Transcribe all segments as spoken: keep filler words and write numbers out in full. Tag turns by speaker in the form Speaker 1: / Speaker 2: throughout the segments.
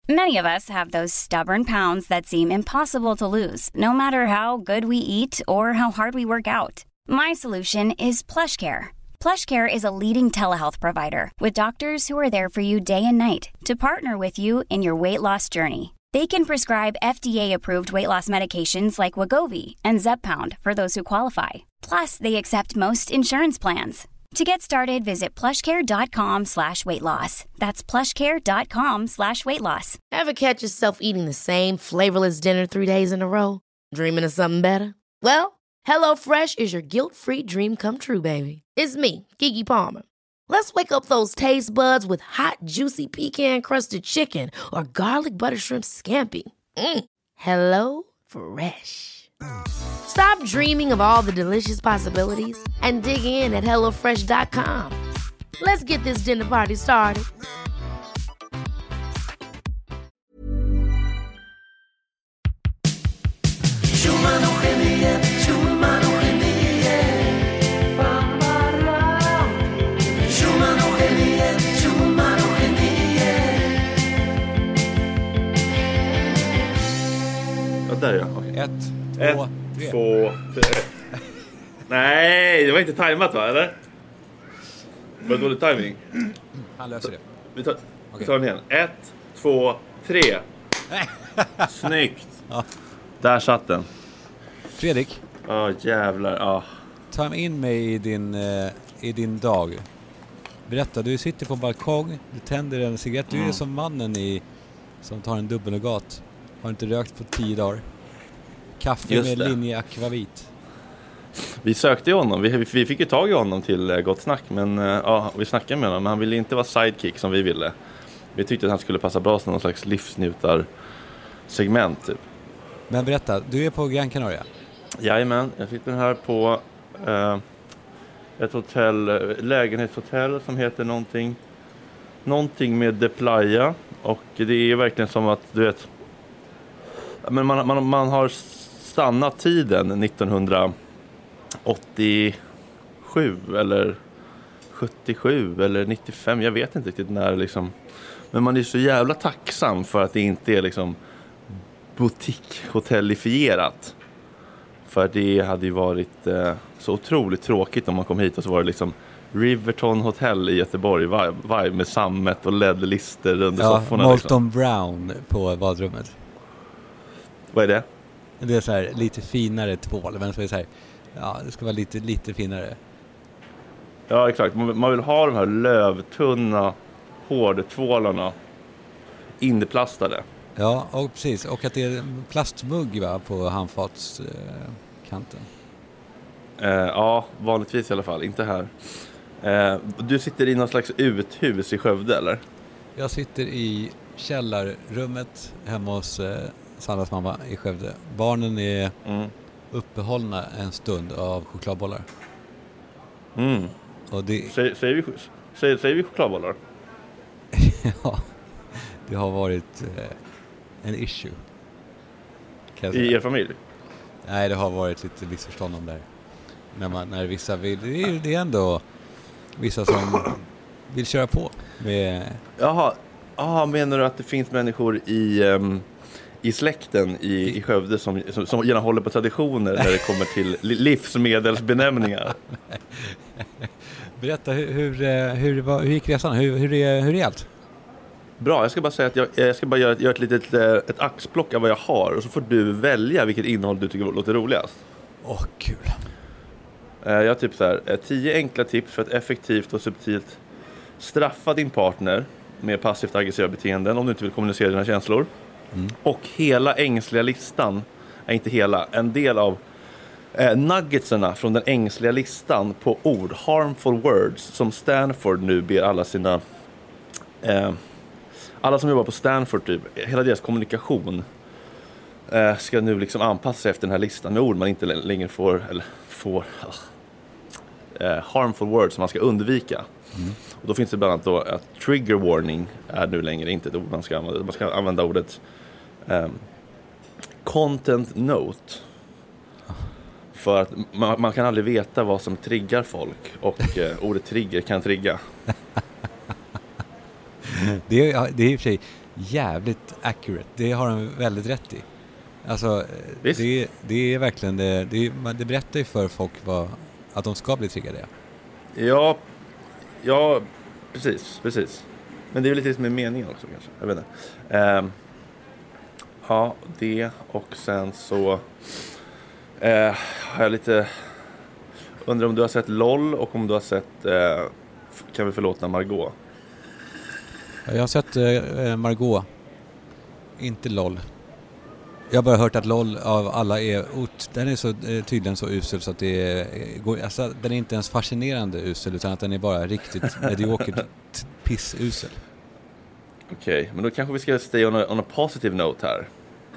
Speaker 1: Many of us have those stubborn pounds that seem impossible to lose, no matter how good we eat or how hard we work out. My solution is PlushCare. PlushCare is a leading telehealth provider with doctors who are there for you day and night to partner with you in your weight loss journey. They can prescribe F D A-approved weight loss medications like Wegovy and Zepbound for those who qualify. Plus, they accept most insurance plans. To get started, visit plushcare.com slash weight loss. That's plushcare.com slash weight loss.
Speaker 2: Ever catch yourself eating the same flavorless dinner three days in a row? Dreaming of something better? Well, HelloFresh is your guilt-free dream come true, baby. It's me, Keke Palmer. Let's wake up those taste buds with hot, juicy pecan-crusted chicken or garlic butter shrimp scampi. Mm. Hello Fresh. Stop dreaming of all the delicious possibilities and dig in at hello fresh dot com. Let's get this dinner party started.
Speaker 3: Ja, där ja. Okay.
Speaker 4: Ett, två,
Speaker 3: Ett,
Speaker 4: tre.
Speaker 3: två, tre. Nej, det var inte tajmat va, eller? Det var dålig timing.
Speaker 4: Han löser det.
Speaker 3: Vi tar,
Speaker 4: Okej.
Speaker 3: vi tar den igen. Ett, två, tre. Snyggt.
Speaker 4: Ja.
Speaker 3: Där satt den.
Speaker 4: Fredrik,
Speaker 3: Ja, jävlar. Ja.
Speaker 4: ta in mig i din, eh, i din dag. Berätta, du sitter på en balkong, du tänder en cigarett. Du är
Speaker 3: Mm.
Speaker 4: som mannen i, som tar en dubbelnogat. Har inte rökt på tio dagar. Kaffe
Speaker 3: Just
Speaker 4: med
Speaker 3: det.
Speaker 4: linje akvavit.
Speaker 3: Vi sökte ju honom. Vi, vi fick ju tag i honom till eh, Gott Snack. Men eh, ja, vi snackade med honom. Men han ville inte vara sidekick som vi ville. Vi tyckte att han skulle passa bra som någon slags livsnjutar-segment typ.
Speaker 4: Men berätta, du är på Gran Canaria.
Speaker 3: Jajamän, jag sitter här på eh, ett hotell, lägenhetshotell som heter någonting någonting med The Playa, och det är verkligen som att du vet, men man, man, man har stannat tiden nittonhundraåttiosju eller sjuttiosju eller nittiofem, jag vet inte riktigt när liksom, men man är så jävla tacksam för att det inte är liksom boutique-hotellifierat. För det hade ju varit eh, så otroligt tråkigt om man kom hit och så var det liksom Riverton Hotel i Göteborg, vibe, vibe med sammet och L E D-lister under
Speaker 4: Ja,
Speaker 3: sofforna.
Speaker 4: Molton
Speaker 3: Liksom.
Speaker 4: Brown på badrummet.
Speaker 3: Vad är det?
Speaker 4: Det är så här lite finare tvål, men så är det så här, ja, det ska vara lite lite finare.
Speaker 3: Ja, exakt. Man, man vill ha de här lövtunna hårdtvålarna inplastade.
Speaker 4: Ja, och precis. Och att det är en plastmugg va, på handfatskanten.
Speaker 3: Eh, ja, vanligtvis i alla fall. Inte här. Eh, du sitter i någon slags uthus i Skövde, eller?
Speaker 4: Jag sitter i källarrummet hemma hos eh, Sannas mamma i Skövde. Barnen är
Speaker 3: Mm.
Speaker 4: uppehållna en stund av chokladbollar.
Speaker 3: Mm.
Speaker 4: Och det,
Speaker 3: Säger, säger, vi, säger, säger vi chokladbollar?
Speaker 4: ja, det har varit eh, en issue. Kan jag
Speaker 3: I
Speaker 4: säga.
Speaker 3: er familj?
Speaker 4: Nej, det har varit lite missförstånd om det här. När, man, när vissa vill, det är, det är ändå vissa som vill köra på med...
Speaker 3: Jaha, ah, menar du att det finns människor i, um, i släkten i, i Skövde som, som, som gärna håller på traditioner när det kommer till li- livsmedelsbenämningar?
Speaker 4: Berätta, hur, hur, eh, hur, vad- hur gick resan? Hur, hur, är, hur är allt?
Speaker 3: Bra, jag ska bara säga att jag, jag ska bara göra, göra ett litet eh, ett axplock av vad jag har, och så får du välja vilket innehåll du tycker låter roligast.
Speaker 4: Åh, kul.
Speaker 3: Eh, jag har typ så här, eh, tio enkla tips för att effektivt och subtilt straffa din partner med passivt aggressiva beteenden om du inte vill kommunicera dina känslor.
Speaker 4: Mm.
Speaker 3: Och hela ängsliga listan, är inte hela, en del av eh, nuggetsarna från den ängsliga listan på ord, harmful words, som Stanford nu ber alla sina eh, alla som jobbar på Stanford typ, hela deras kommunikation eh, ska nu liksom anpassa sig efter den här listan med ord man inte längre får, eller får eh, harmful words som man ska undvika. Mm. Och då finns det bland annat då att trigger warning är nu längre inte ett ord man ska använda. Man ska använda ordet eh, content note. För att man, man kan aldrig veta vad som triggar folk, och eh, ordet trigger kan trigga.
Speaker 4: Det är, det är i och för sig jävligt accurate. Det har de väldigt rätt i. Alltså, det, det är verkligen det, det, det berättar ju för folk vad, att de ska bli triggade.
Speaker 3: Ja, ja, precis, precis. Men det är väl lite som är meningen också kanske, jag vet inte. Um, ja, det och sen så uh, har jag lite, undrar om du har sett LOL och om du har sett uh, Kan vi förlåta Margot?
Speaker 4: Jag har sett uh, Margot, inte LOL. Jag har bara hört att LOL av alla är ot, den är så tydligen så usel så att det är, alltså, den är inte ens fascinerande usel utan att den är bara riktigt mediokert pissusel.
Speaker 3: Okej, okay, men då kanske vi ska stay on a, on a positive note här.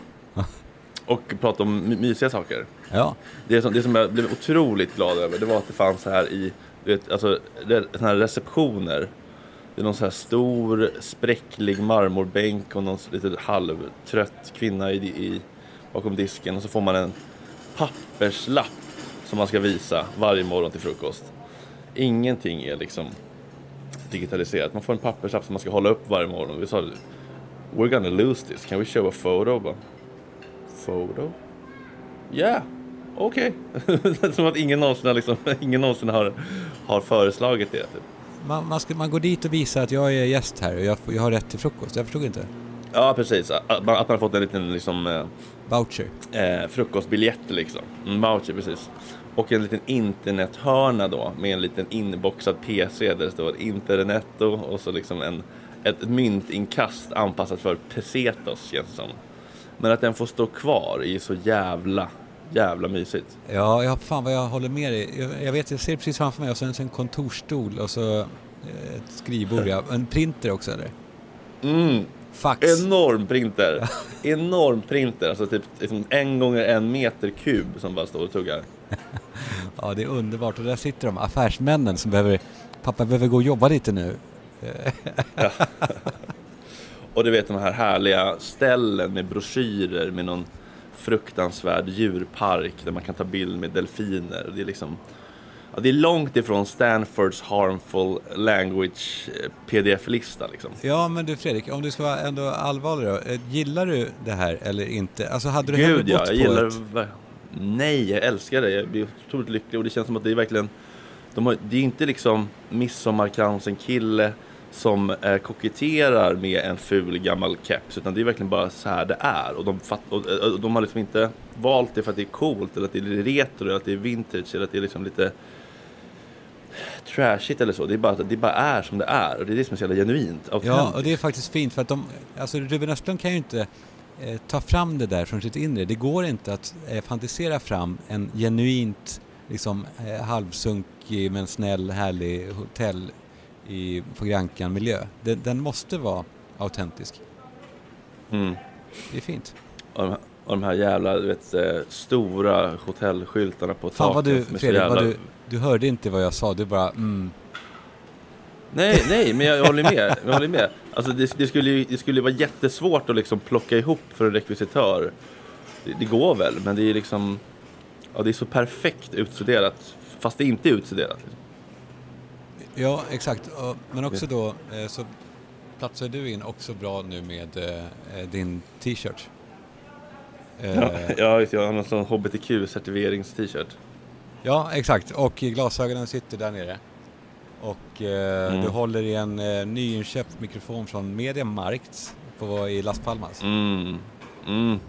Speaker 3: Och prata om my- mysiga saker.
Speaker 4: Ja.
Speaker 3: Det som, det som jag blev otroligt glad över, det var att det fanns så här i, du vet, alltså såna här receptioner. Det är någon så här stor, spräcklig marmorbänk och någon lite halvtrött kvinna i, i, bakom disken. Och så får man en papperslapp som man ska visa varje morgon till frukost. Ingenting är liksom digitaliserat. Man får en papperslapp som man ska hålla upp varje morgon. Vi sa, we're gonna lose this. Can we show a photo? Bara, photo? Yeah, okej. Okay. Som att ingen någonsin, liksom, ingen någonsin har, har föreslagit det. Typ.
Speaker 4: Man, man, ska, man går dit och visar att jag är gäst här och jag, jag har rätt till frukost. Jag förstod inte.
Speaker 3: Ja, precis. Att man, att man har fått en liten liksom, eh,
Speaker 4: voucher.
Speaker 3: Eh, frukostbiljett liksom. En voucher, precis. Och en liten internethörna då med en liten inboxad P C där det står internetto och så liksom en, ett myntinkast anpassat för pesetos, känns det som. Men att den får stå kvar är så jävla, jävla mysigt.
Speaker 4: Ja, jag, fan vad jag håller med dig. Jag, jag vet, jag ser precis framför mig och så en, en kontorstol och så ett skrivbord. Ja. En printer också, eller?
Speaker 3: Mm.
Speaker 4: Fax.
Speaker 3: Enorm printer. Enorm printer. Alltså typ liksom en gånger en meter kub som bara står och tuggar.
Speaker 4: Ja, det är underbart. Och där sitter de, affärsmännen som behöver, pappa behöver gå och jobba lite nu.
Speaker 3: Ja. Och du vet de här härliga ställen med broschyrer med någon fruktansvärd djurpark där man kan ta bild med delfiner. Det är liksom, ja, det är långt ifrån Stanfords harmful language P D F-lista liksom.
Speaker 4: Ja, men du Fredrik, om du ska vara ändå allvarlig då, gillar du det här eller inte? Alltså hade du
Speaker 3: Gud, ja,
Speaker 4: gått
Speaker 3: jag
Speaker 4: på
Speaker 3: gillar
Speaker 4: ett...
Speaker 3: Nej, jag älskar det. Jag blir otroligt lycklig och det känns som att det är verkligen de har, det är inte liksom midsommarkransen kille som eh, koketterar med en ful gammal keps, utan det är verkligen bara så här det är. Och de, fatt, och, och de har liksom inte valt det för att det är coolt eller att det är retro eller att det är vintage eller att det är liksom lite trashigt eller så. Det är bara att det bara är som det är och det är det som är så jävla genuint.
Speaker 4: Ja, och det är faktiskt fint för att de, alltså Ruben Östlund kan ju inte eh, ta fram det där från sitt inre. Det går inte att eh, fantisera fram en genuint liksom eh, halvsunkig men snäll, härlig hotell i på Grankan miljö. Den, den måste vara autentisk.
Speaker 3: Mm.
Speaker 4: Det är fint.
Speaker 3: Och de här, och de här jävla, du vet, stora hotellskyltarna på taket.
Speaker 4: Fan vad du, Fredrik,
Speaker 3: jävla...
Speaker 4: vad du, du hörde inte vad jag sa. Du bara, mm.
Speaker 3: Nej, nej, men jag, jag håller med. Jag håller med. Alltså det, det skulle ju det skulle vara jättesvårt att liksom plocka ihop för en rekvisitör. Det, det går väl, men det är liksom, ja, det är så perfekt utstuderat, fast det inte är utstuderat. Liksom.
Speaker 4: Ja, exakt. Men också då så platsar du in också bra nu med din t-shirt.
Speaker 3: Ja, ja, jag har någon sån H B T Q-certifierings-t-shirt.
Speaker 4: Ja, exakt. Och glasögonen sitter där nere. Och eh, mm. du håller i en eh, nyinköpt mikrofon från Mediamarkt på, i Las Palmas.
Speaker 3: Mm. Mm.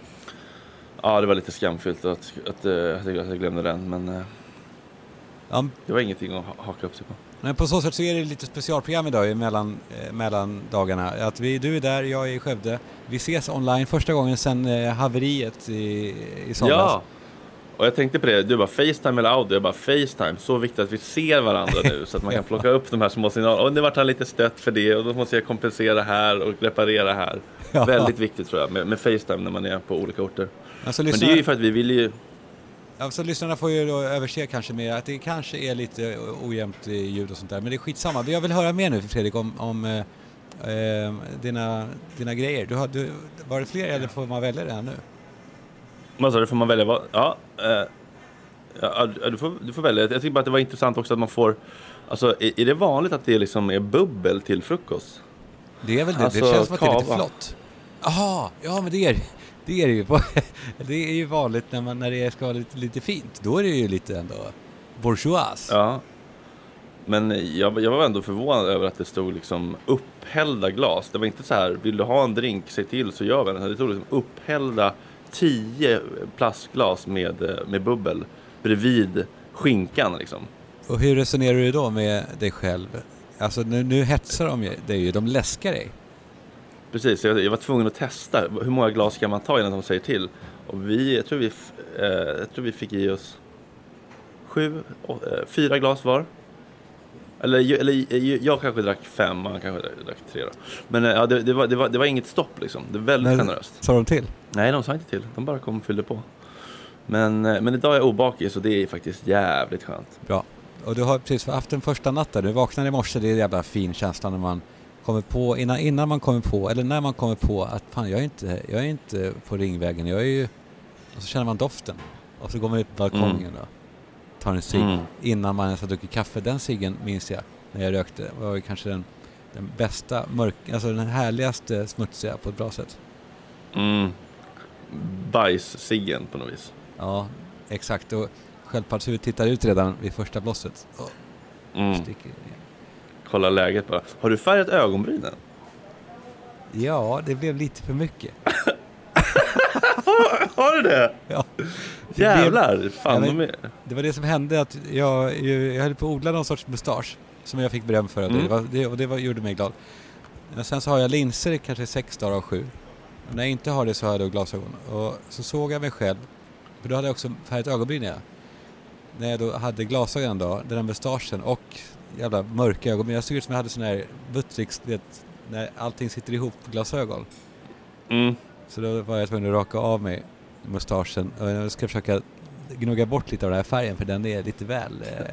Speaker 3: Ja, det var lite skamfyllt att, att, att, att jag glömde den, men eh,
Speaker 4: ja.
Speaker 3: Det var ingenting att haka upp sig på.
Speaker 4: Men på så sätt så är det lite specialprogram idag mellan, eh, mellan dagarna. Att vi, du är där, jag är i Skövde. Vi ses online första gången sedan eh, haveriet i, i somras.
Speaker 3: Ja, och jag tänkte på det. Du bara FaceTime eller audio. Jag bara FaceTime. Så viktigt att vi ser varandra nu så att man kan plocka upp de här små signalerna. Och det vart han lite stött för det och då måste jag kompensera här och reparera här. Ja. Väldigt viktigt tror jag med, med FaceTime när man är på olika orter. Alltså, lyssna... Men det är ju för att vi vill ju...
Speaker 4: Ja, så lyssnarna får ju då överse kanske med att det kanske är lite ojämnt ljud och sånt där. Men det är skitsamma. Jag vill höra mer nu Fredrik om, om eh, dina, dina grejer. Du har, du, var det fler eller får man välja det här nu?
Speaker 3: Vad sa du, får man välja vad? Ja, eh, ja du, får, du får välja. Jag tycker bara att det var intressant också att man får... Alltså, är, är det vanligt att det liksom är bubbel till frukost?
Speaker 4: Det är väl det,
Speaker 3: Alltså,
Speaker 4: det känns som att det är lite
Speaker 3: kava.
Speaker 4: flott. Jaha, ja men det är det är det ju. Det är ju vanligt när, man, när det ska vara lite, lite fint. Då är det ju lite ändå bourgeois.
Speaker 3: Ja. Men jag, jag var ändå förvånad över att det stod liksom upphällda glas. Det var inte så här, vill du ha en drink, säg till så gör vi den. Det stod liksom upphällda tio plastglas med, med bubbel bredvid skinkan liksom.
Speaker 4: Och hur resonerar du då med dig själv? Alltså nu, nu hetsar de ju, det är ju, de läskar dig.
Speaker 3: Precis, jag, jag var tvungen att testa hur många glas kan man ta innan de säger till. Och vi, jag tror vi, eh, jag tror vi fick i oss sju, å, eh, fyra glas var. Eller, eller jag kanske drack fem, man kanske drack tre då. Men ja, det, det, var, det, var, det var inget stopp liksom, det var väldigt
Speaker 4: Men,
Speaker 3: generöst.
Speaker 4: sa de till?
Speaker 3: Nej, de sa inte till, de bara kom och fyllde på. Men, men idag är jag obakig så det är faktiskt jävligt skönt.
Speaker 4: Bra. Och du har precis haft den första natten, du vaknade i morse, det är en jävla fin känsla när man kommer på, innan, innan man kommer på, eller när man kommer på att fan jag är inte, jag är inte på Ringvägen, jag är ju, och så känner man doften. Och så går man ut på balkongen mm. då, tar en cigg mm. innan man ens har druckit kaffe. Den ciggen minns jag när jag rökte, var ju kanske den, den bästa mörk, alltså den härligaste smutsiga på ett bra sätt.
Speaker 3: Mm. Bajs-ciggen på något vis.
Speaker 4: Ja, exakt. Och sköldpaddshuvudet tittar ut redan vid första blåset. Oh.
Speaker 3: Mm. Kolla läget bara. Har du färgat ögonbrynen?
Speaker 4: Ja, det blev lite för mycket.
Speaker 3: Har du det?
Speaker 4: Ja. Det
Speaker 3: Jävlar,
Speaker 4: blev,
Speaker 3: fan
Speaker 4: ja,
Speaker 3: de är.
Speaker 4: Det var det som hände att jag, jag höll på att odla någon sorts mustasch som jag fick beröm för. Mm. Det, var, det, och det var, gjorde mig glad. Men sen så har jag linser i kanske sex dagar av sju. Och när jag inte har det så har jag då glasögon. Och så såg jag mig själv. För då hade jag också färgat ögonbryn. Ja. När jag då hade glasögon då, den här mustaschen och jävla mörka ögonbryn. Jag såg ut som jag hade sån här Buttricks, vet, när allting sitter ihop glasögon.
Speaker 3: Mm.
Speaker 4: Så då var jag tvungen att raka av mig mustaschen. Och jag ska försöka gnugga bort lite av den här färgen för den är lite väl...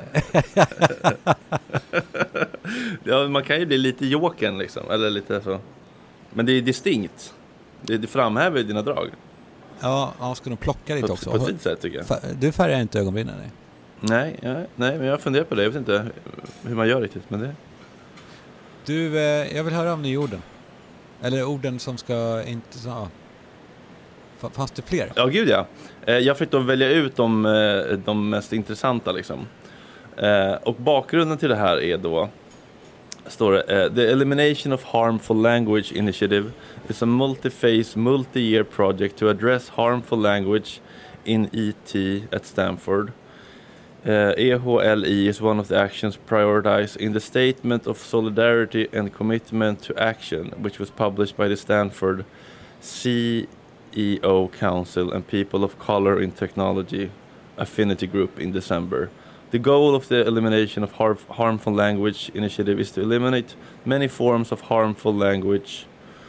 Speaker 3: Ja, man kan ju bli lite jokern liksom. Eller lite så. Men det är distinkt. Det, det framhäver dina drag.
Speaker 4: Ja, man ska nog plocka lite
Speaker 3: på,
Speaker 4: också.
Speaker 3: På ett fint sätt tycker jag.
Speaker 4: Du färgar inte ögonbrynen? Nej.
Speaker 3: Nej, nej, nej, men jag funderar på det. Jag vet inte hur man gör riktigt med det.
Speaker 4: Du, eh, jag vill höra om nyorden. Eller orden som ska inte... Så, fanns det fler?
Speaker 3: Ja, gud ja. Jag fick då välja ut de, de mest intressanta liksom. Och bakgrunden till det här är då, står det, The Elimination of Harmful Language Initiative is a multi-phase, multi-year project to address harmful language in E T at Stanford. Uh, E H L I is one of the actions prioritized in the Statement of Solidarity and Commitment to Action, which was published by the Stanford C E O Council and People of Color in Technology Affinity Group in December. The goal of the Elimination of har- Harmful Language Initiative is to eliminate many forms of harmful language,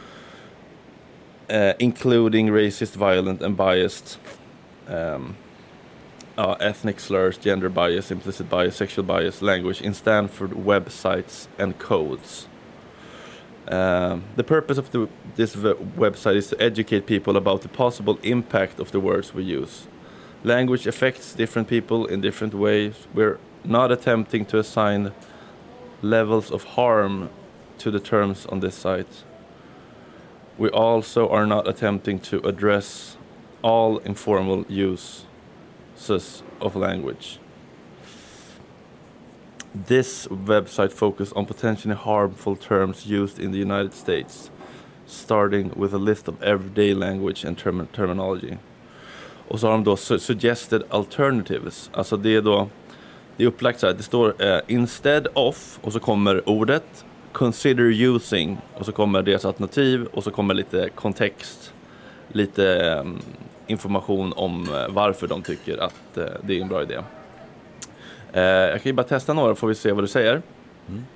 Speaker 3: uh, including racist, violent, and biased um, uh, ethnic slurs, gender bias, implicit bias, sexual bias, language in Stanford websites and codes. Um, the purpose of the, this v- website is to educate people about the possible impact of the words we use. Language affects different people in different ways. We're not attempting to assign levels of harm to the terms on this site. We also are not attempting to address all informal uses of language. This website focuses on potentially harmful terms used in the United States, starting with a list of everyday language and term- terminology. Och så har de då su- suggested alternatives. Alltså det är då, det är upplagt så här, det står eh, instead of, och så kommer ordet, consider using, och så kommer deras alternativ, och så kommer lite kontext, lite eh, information om eh, varför de tycker att eh, det är en bra idé. Eh, jag kan ju bara testa några, får vi se vad du säger. Mm.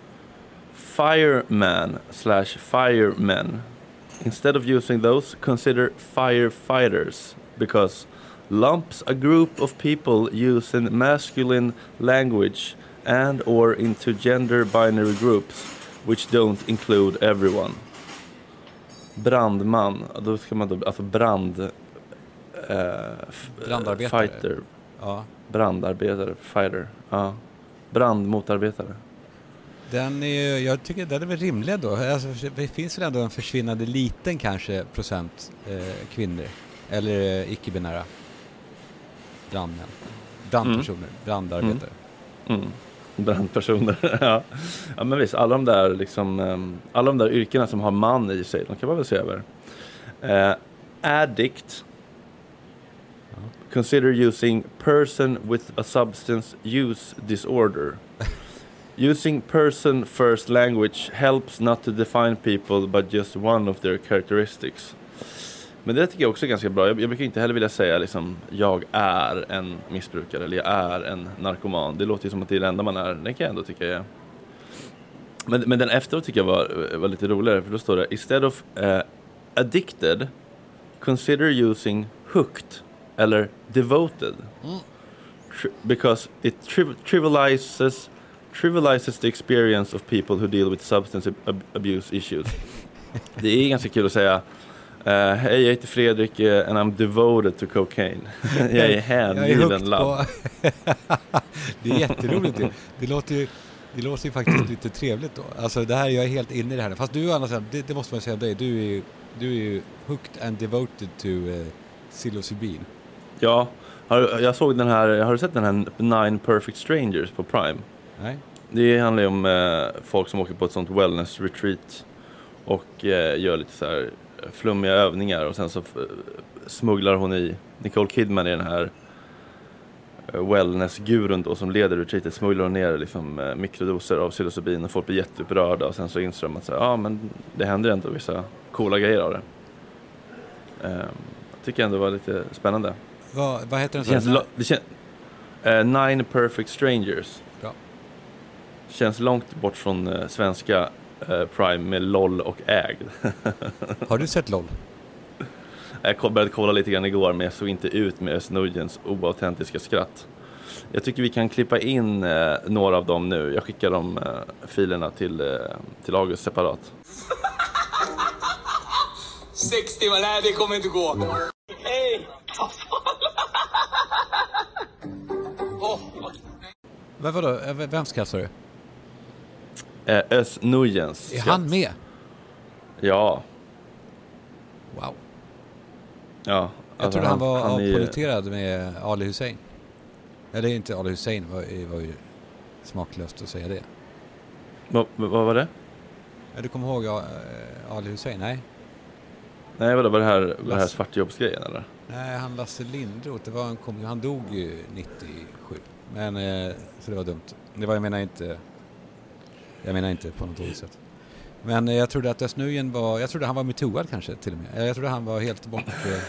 Speaker 3: Fireman slash firemen. Instead of using those, consider firefighters, because lumps a group of people using masculine language and or into gender binary groups which don't include everyone. Brandman, då ska man då, alltså brand eh, f-
Speaker 4: Brandarbetare.
Speaker 3: Fighter.
Speaker 4: Ja.
Speaker 3: Brandarbetare, fighter. Ja. Brandmotarbetare.
Speaker 4: Den är, jag tycker den är väl rimlig då. Alltså, det finns väl ändå en försvinnande liten kanske procent eh, kvinnor. Eller eh, icke-binära brandmän. Brandpersoner, mm. brandarbetare.
Speaker 3: Mm. Mm. Brandpersoner, ja. Ja men visst, alla de där liksom, um, alla de där yrkena som har man i sig, de kan man väl se över. Uh, addict. Ja. Consider using person with a substance use disorder. Using person first language helps not to define people but just one of their characteristics. Men det tycker jag också är ganska bra. Jag, jag brukar inte heller vilja säga liksom, jag är en missbrukare eller jag är en narkoman. Det låter ju som att det är det enda man är. Det kan jag ändå tycka är. Men, men den efteråt tycker jag var, var lite roligare. För då står det, instead of uh, addicted, consider using hooked eller devoted. Mm. Tri- because it tri- trivializes, trivializes the experience of people who deal with substance ab- abuse issues. Det är ganska kul att säga... Uh, Hej, jag heter Fredrik uh, and I'm devoted to cocaine. Jag är hängiven labb.
Speaker 4: Det är jätteroligt. Det, det, låter ju, det låter ju faktiskt lite trevligt då. Alltså det här, jag är helt inne i det här. Fast du, annars, det, det måste man säga om dig. Du är ju, du är ju hooked and devoted to uh, psilocybin.
Speaker 3: Ja, har, jag såg den här, har du sett den här Nine Perfect Strangers på Prime?
Speaker 4: Nej.
Speaker 3: Det handlar ju om uh, folk som åker på ett sånt wellness retreat och uh, gör lite så här flummiga övningar och sen så f- smugglar hon i Nicole Kidman i den här wellness-gurun då, som leder retreatet, smugglar hon ner liksom, eh, mikrodoser av psilocybin och folk blir jätteupprörda och sen så inser de att ja ah, men det händer ändå vissa coola grejer av det. Eh, jag tycker ändå det var lite spännande.
Speaker 4: Vad, vad heter den?
Speaker 3: Det känns, lo- det känns, eh, Nine Perfect Strangers.
Speaker 4: Bra.
Speaker 3: Känns långt bort från eh, svenska Uh, Prime med LOL och ägd.
Speaker 4: Har du sett LOL?
Speaker 3: Jag började kolla lite grann igår, men jag såg inte ut med Özz Nujens oautentiska skratt. Jag tycker vi kan klippa in uh, några av dem nu. Jag skickar de uh, filerna till, uh, till August separat.
Speaker 5: sextio, nej det kommer inte gå. Hej!
Speaker 4: oh. Vad vadå? Vem skrattar du?
Speaker 3: Eh, Özz Nujens.
Speaker 4: Är han med?
Speaker 3: Ja.
Speaker 4: Wow.
Speaker 3: Ja.
Speaker 4: Jag
Speaker 3: alltså
Speaker 4: trodde han, han var
Speaker 3: han
Speaker 4: avpoliterad är... med Ali Hussein. Eller inte Ali Hussein, var, var ju smaklöst att säga det.
Speaker 3: Va, vad var det?
Speaker 4: Ja, du kommer ihåg uh, Ali Hussein? Nej.
Speaker 3: Nej, vad var det här, Lasse... det här svartjobbsgrejen eller?
Speaker 4: Nej, han Lasse Lindroth, det var en kom... han dog ju nittiosju. Men eh, så det var dumt. Det var, jag menar inte Jag menar inte på något dåligt sätt. Men jag trodde att Özz Nujen var... Jag trodde han var metooad kanske till och med. Jag trodde han var helt bort.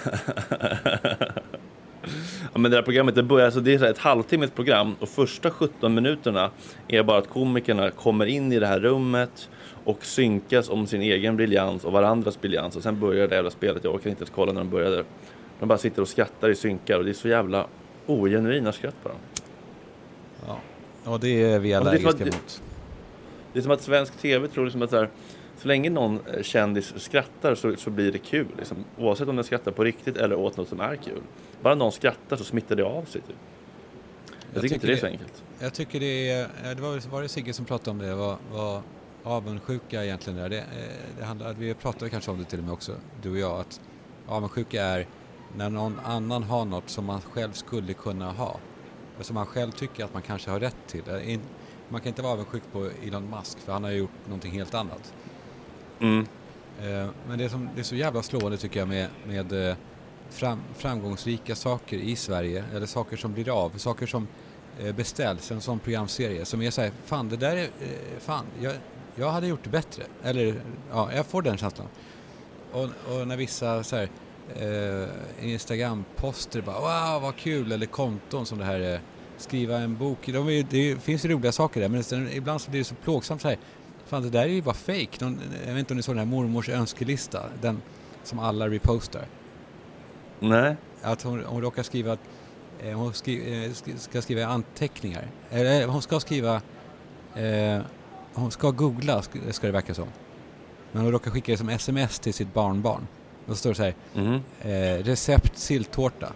Speaker 3: Ja, men det här programmet, det börjar, alltså det är ett halvtimmes program och första sjutton minuterna är bara att komikerna kommer in i det här rummet och synkas om sin egen briljans och varandras briljans och sen börjar det jävla spelet. Jag kan inte ens kolla när de började. De bara sitter och skrattar i synkar och det är så jävla ogenuina skratt på dem.
Speaker 4: Ja, och det är vi allergiska mot.
Speaker 3: Det är som att svensk tv tror liksom att så, här, så länge någon kändis skrattar så, så blir det kul. Liksom. Oavsett om den skrattar på riktigt eller åt något som är kul. Bara någon skrattar så smittar det av sig. Typ. Jag, jag tycker inte det är så enkelt.
Speaker 4: Jag tycker det är... Det var, var det Sigge som pratade om det. Vad, vad avundsjuka egentligen är. Det, det handlar, vi pratade kanske om det till och med också, du och jag. Att avundsjuka är när någon annan har något som man själv skulle kunna ha. Som man själv tycker att man kanske har rätt till. Man kan inte vara avundsjuk på Elon Musk för han har gjort någonting helt annat.
Speaker 3: Mm.
Speaker 4: Men det är, som, det är så jävla slående tycker jag med, med fram, framgångsrika saker i Sverige. Eller saker som blir av. Saker som beställs. En sån programserie som är så här, fan det där är, fan, jag, jag hade gjort det bättre. Eller, ja, jag får den känslan. Och, och när vissa så här eh, Instagram-poster bara, wow vad kul. Eller konton som det här är. Skriva en bok. De är, det finns ju roliga saker där. Men sen, ibland så blir det så plågsamt så här. Fan, det där är ju bara fake. Någon, jag vet inte om ni såg den här mormors önskelista. Den som alla repostar.
Speaker 3: Nej.
Speaker 4: Att hon, hon råkar skriva att eh, hon skri, eh, ska skriva anteckningar. Eller hon ska skriva eh, hon ska googla, ska, ska det verka som. Men hon råkar skicka det som sms till sitt barnbarn. Och så står det så här. Mm. Eh, recept silltårta.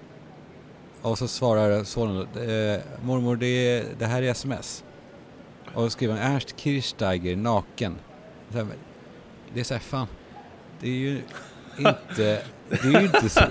Speaker 4: Och så svarar sonen, eh, mormor det, det här är sms. Och då skriver han Ernst Kirchsteiger naken. Så här, det är så här, fan, det är ju inte, det är ju inte så.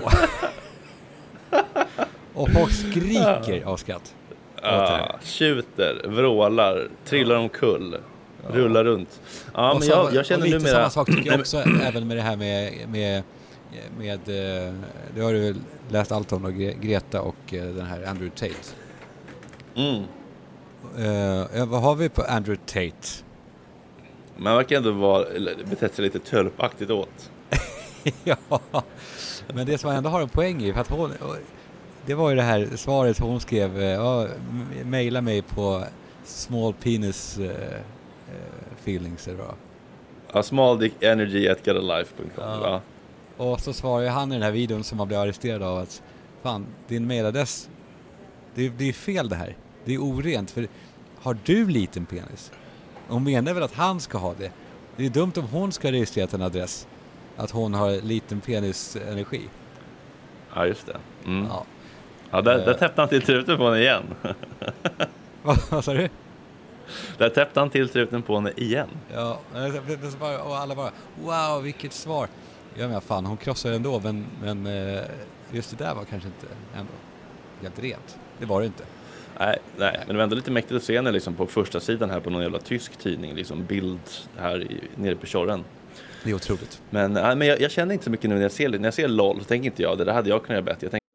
Speaker 4: Och folk skriker av skratt.
Speaker 3: Ja, tjuter, vrålar, trillar omkull, ja. Rullar runt. Ja, men jag, jag känner
Speaker 4: lite
Speaker 3: numera...
Speaker 4: samma sak tycker jag också, även med det här med, med, med det har du väl läst allt om då, Greta och den här Andrew Tate.
Speaker 3: Mm.
Speaker 4: Uh, vad har vi på Andrew Tate?
Speaker 3: Man verkar ändå vara, betett sig lite tölpaktigt åt.
Speaker 4: Ja, men det som ändå har en poäng i, för att hon, det var ju det här svaret hon skrev, ja, mejla mig på small penis uh, uh, feelings eller vad.
Speaker 3: Ja, small dick energy at get a life punkt com. Ja.
Speaker 4: Ja. Och så svarar han i den här videon som man blev arresterad av att fan, din mejladress, det, det är fel det här. Det är orent, för har du liten penis? Hon menar väl att han ska ha det. Det är dumt om hon ska registrera en adress att hon har liten penisenergi.
Speaker 3: Ja, just det. Mm.
Speaker 4: Ja.
Speaker 3: Ja, där, där täppte han till truten på henne igen.
Speaker 4: Vad, vad sa du?
Speaker 3: Där täppte han till truten på henne igen.
Speaker 4: Ja, och alla bara, wow, vilket svar. Ja, men fan, hon krossade ändå, men, men just det där var kanske inte ändå helt rent. Det var det inte.
Speaker 3: Nej, nej, men det var ändå lite mäktigt att se henne liksom på första sidan här på någon jävla tysk tidning, liksom bild här i, nere på Tjorren.
Speaker 4: Det är otroligt.
Speaker 3: Men, nej, men jag, jag känner inte så mycket nu när jag ser, när jag ser LOL, så tänker inte jag, det där hade jag kunnat göra bättre. Jag tänk...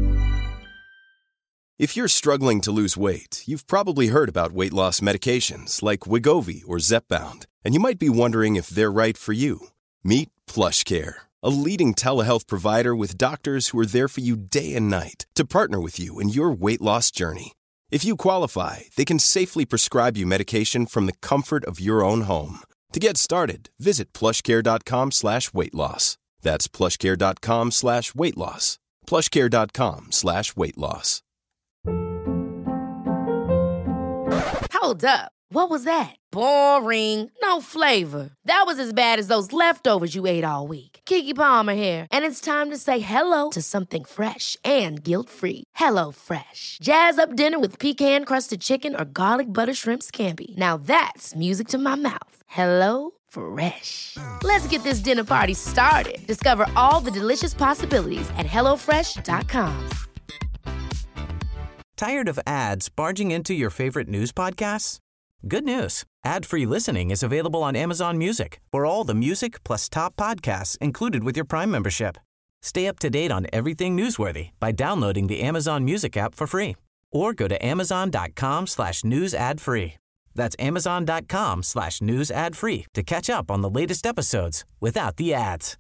Speaker 6: If you're struggling to lose weight, you've probably heard about weight loss medications like Wegovy or Zepbound, and you might be wondering if they're right for you. Meet PlushCare, a leading telehealth provider with doctors who are there for you day and night to partner with you in your weight loss journey. If you qualify, they can safely prescribe you medication from the comfort of your own home. To get started, visit plushcare.com slash weight loss. That's plushcare.com slash weight loss. plushcare.com slash weight loss.
Speaker 2: Hold up. What was that? Boring. No flavor. That was as bad as those leftovers you ate all week. Keke Palmer here, and it's time to say hello to something fresh and guilt-free. Hello Fresh. Jazz up dinner with pecan-crusted chicken or garlic butter shrimp scampi. Now that's music to my mouth. Hello Fresh. Let's get this dinner party started. Discover all the delicious possibilities at hello fresh dot com.
Speaker 7: Tired of ads barging into your favorite news podcasts? Good news. Ad-free listening is available on Amazon Music for all the music plus top podcasts included with your Prime membership. Stay up to date on everything newsworthy by downloading the Amazon Music app for free or go to amazon.com slash news ad free. That's amazon.com slash news ad free to catch up on the latest episodes without the ads.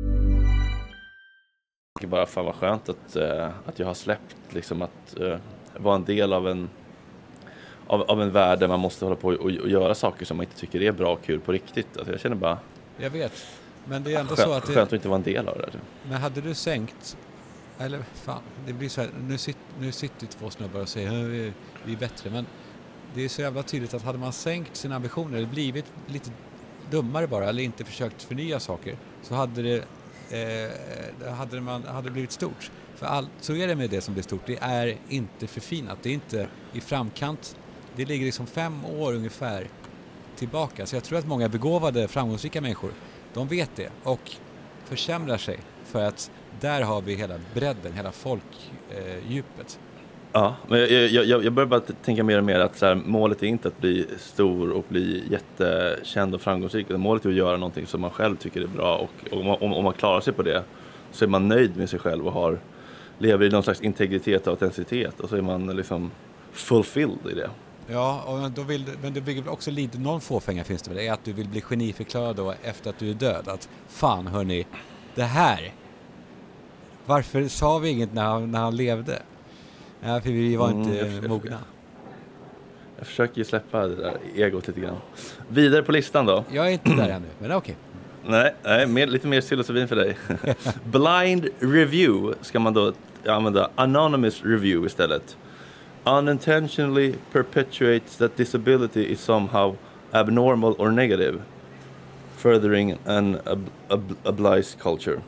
Speaker 3: Det är bara fan vad skönt att, uh, att jag har släppt liksom att uh, vara en del av en Av, av en värld där man måste hålla på och, och göra saker som man inte tycker är bra och kul på riktigt. Alltså jag känner bara...
Speaker 4: Jag vet, men det är ändå
Speaker 3: skönt,
Speaker 4: så att... Det,
Speaker 3: skönt att inte vara en del av det.
Speaker 4: Men hade du sänkt... Eller fan, det blir så här... Nu, sit, nu sitter två snubbar och säger vi, vi är bättre, men det är så jävla tydligt att hade man sänkt sina ambitioner eller blivit lite dummare bara, eller inte försökt förnya saker, så hade det... Eh, hade man hade blivit stort. För all, så är det med det som blir stort. Det är inte förfinat. Det är inte i framkant. Det ligger liksom fem år ungefär tillbaka. Så jag tror att många begåvade, framgångsrika människor, de vet det och försämrar sig. För att där har vi hela bredden, hela folkdjupet. Eh,
Speaker 3: ja, men jag, jag, jag börjar bara tänka mer och mer att så här, målet är inte att bli stor och bli jättekänd och framgångsrik. Målet är att göra någonting som man själv tycker är bra. Och, och om, om man klarar sig på det så är man nöjd med sig själv och har, lever i någon slags integritet och autenticitet. Och så är man liksom fulfilled i det.
Speaker 4: Ja, och då vill, men det bygger också lite, någon fåfänga finns det väl, är att du vill bli geniförklarad då efter att du är död. Att fan hörni, det här, varför sa vi inget när han, när han levde? Ja, för vi var inte mm, jag, mogna. Jag,
Speaker 3: jag försöker ju släppa det där egot lite grann. Vidare på listan då.
Speaker 4: Jag är inte där ännu, men okej. Okay.
Speaker 3: Nej, nej mer, lite mer filosofin för dig. Blind review ska man då använda anonymous review istället. Unintentionally perpetuates that disability is somehow abnormal or negative, furthering an ob- ob- obliged culture.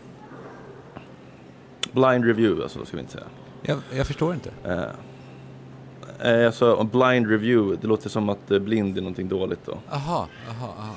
Speaker 3: Blind review, alltså, ska vi inte säga.
Speaker 4: Jag, jag förstår inte.
Speaker 3: Uh, Eh, alltså, en blind review, det låter som att eh, blind är någonting dåligt då.
Speaker 4: Aha, aha, aha.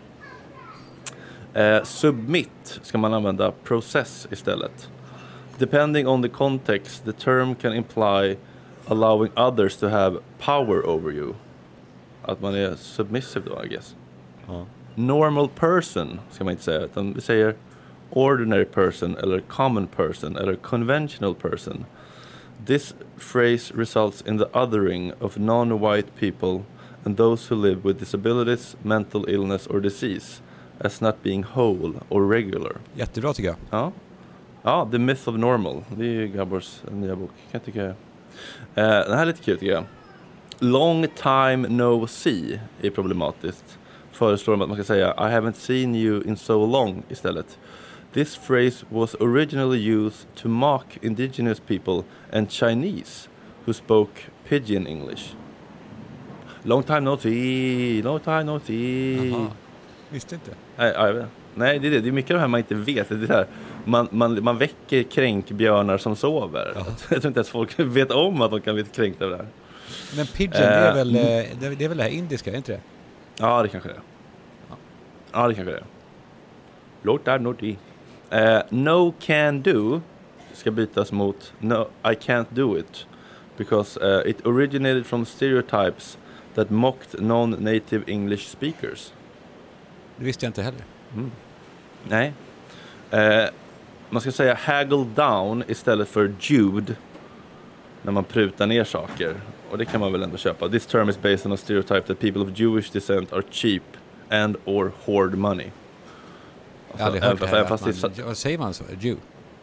Speaker 3: Eh, submit ska man använda process istället. Depending on the context, the term can imply allowing others to have power over you. Att man är submissive då, I guess.
Speaker 4: Ja.
Speaker 3: Normal person ska man inte säga, utan vi säger ordinary person eller common person eller conventional person. This phrase results in the othering of non-white people and those who live with disabilities, mental illness or disease as not being whole or regular.
Speaker 4: Jättebra tycker jag.
Speaker 3: Ja, ja The Myth of Normal. Det är ju Gabbors nya bok, kan jag tycka. Eh, den här är lite kul tycker jag. Long time no see är problematiskt. Föreslår de att man ska säga I haven't seen you in so long istället. This phrase was originally used to mock indigenous people and Chinese who spoke pidgin English. Long time no see, long time no see.
Speaker 4: Aha. Visste inte.
Speaker 3: Nej, jag vet. Nej, det är det. Det är mycket av det här man inte vet. Det är det här. Man, man, man väcker kränkbjörnar som sover. Ja. Jag tror inte ens folk vet om att de kan bli kränkta av det här.
Speaker 4: Men pidgin, uh, det, är väl, det, det är väl det här indiska, är inte det?
Speaker 3: Ja, det kanske det är. Ja, ja det kanske det är. Låt där not i. Uh, no can do ska bytas mot no, I can't do it. Because uh, it originated from stereotypes that mocked non-native English speakers.
Speaker 4: Det visste jag inte heller.
Speaker 3: Mm. Nej. Uh, man ska säga haggle down istället för Jude när man prutar ner saker. Och det kan man väl ändå köpa. This term is based on a stereotype that people of Jewish descent are cheap and or hoard money.
Speaker 4: Alltså, jag hade hört det här, fast man, satt... Vad säger man så? Jew?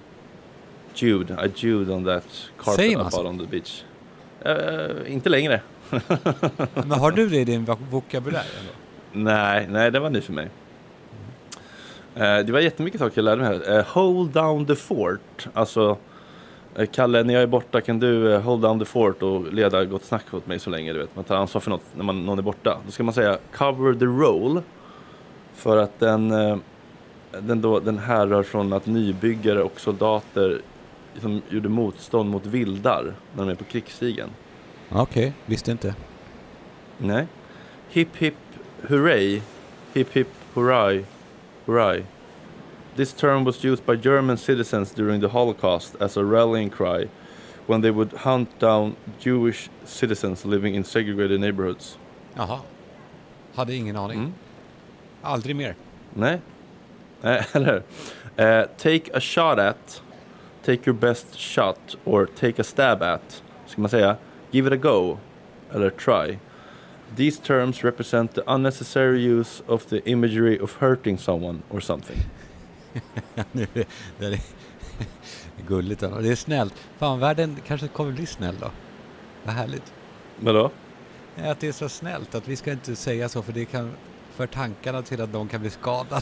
Speaker 3: Jude. I Jude on that carpet up on the beach. Uh, inte längre.
Speaker 4: Men har du det i din vokabulär? Eller?
Speaker 3: Nej, nej, det var ny för mig. Uh, det var jättemycket saker jag lärde mig här. Uh, hold down the fort. Alltså, uh, Kalle, när jag är borta kan du uh, hold down the fort och leda gott snack åt mig så länge, du vet. Man tar ansvar för något när man, någon är borta. Då ska man säga cover the role. För att den, uh, den, då, den härrör från att nybyggare och soldater som gjorde motstånd mot vildar när de är på krigsstigen.
Speaker 4: Okej, okay, visste inte.
Speaker 3: Nej. Hip hip hooray. Hip hip hooray. Hooray. This term was used by German citizens during the Holocaust as a rallying cry when they would hunt down Jewish citizens living in segregated neighborhoods.
Speaker 4: Jaha. Hade ingen aning. Mm. Aldrig mer.
Speaker 3: Nej. Nej, eller uh, take a shot at, take your best shot or take a stab at. Ska man säga give it a go eller try. These terms represent the unnecessary use of the imagery of hurting someone or something.
Speaker 4: det, det är gulligt. Och det är snällt. Fan, världen kanske kommer bli snäll då. Vad härligt.
Speaker 3: Vadå?
Speaker 4: Att det är så snällt att vi ska inte säga så, för det kan för tankarna till att de kan bli skadade.